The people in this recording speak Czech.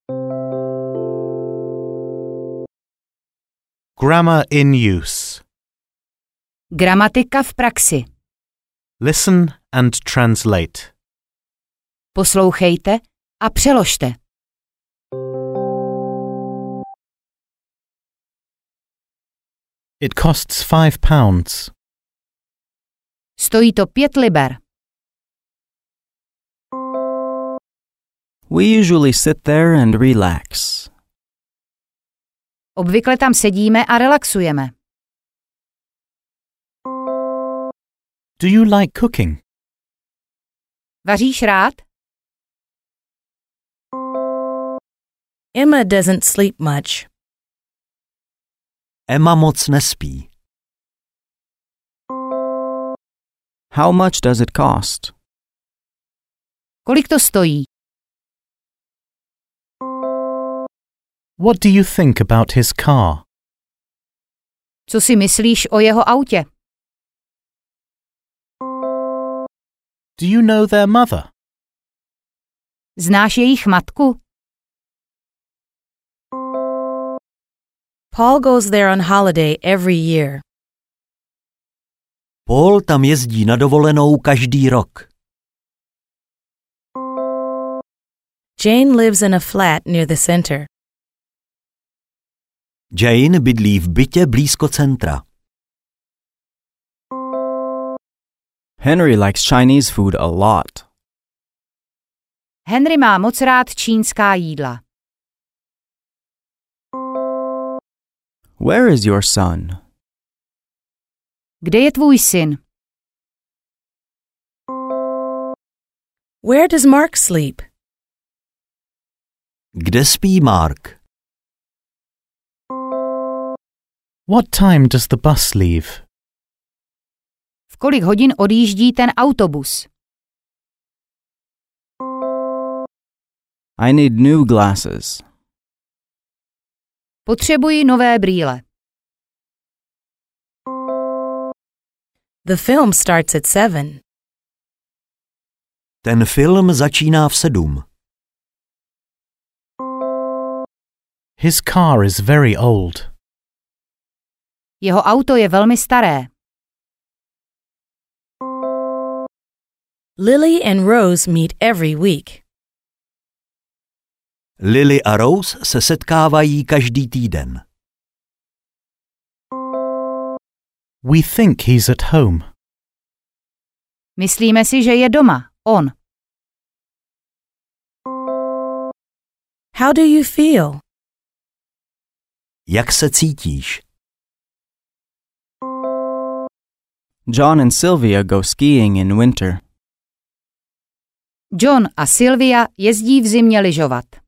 Grammar in use. Gramatika v praxi. Listen and translate. Poslouchejte a přeložte. It costs £5. Stojí to 5 liber. We usually sit there and relax. Obvykle tam sedíme a relaxujeme. Do you like cooking? Vaříš rád? Emma doesn't sleep much. Emma moc nespí. How much does it cost? Kolik to stojí? What do you think about his car? Co si myslíš o jeho autě? Do you know their mother? Znáš jejich matku? Paul goes there on holiday every year. Paul tam jezdí na dovolenou každý rok. Jane lives in a flat near the center. Jane bydlí v bytě blízko centra. Henry likes Chinese food a lot. Henry má moc rád čínská jídla. Where is your son? Kde je tvůj syn? Where does Mark sleep? Kde spí Mark? What time does the bus leave? V kolik hodin odjíždí ten autobus? I need new glasses. Potřebuji nové brýle. The film starts at 7. Ten film začíná v 7. His car is very old. Jeho auto je velmi staré. Lily and Rose meet every week. Lily a Rose se setkávají každý týden. We think he's at home. Myslíme si, že je doma. On. How do you feel? Jak se cítíš? John and Sylvia go skiing in winter. John a Sylvia jezdí v zimě lyžovat.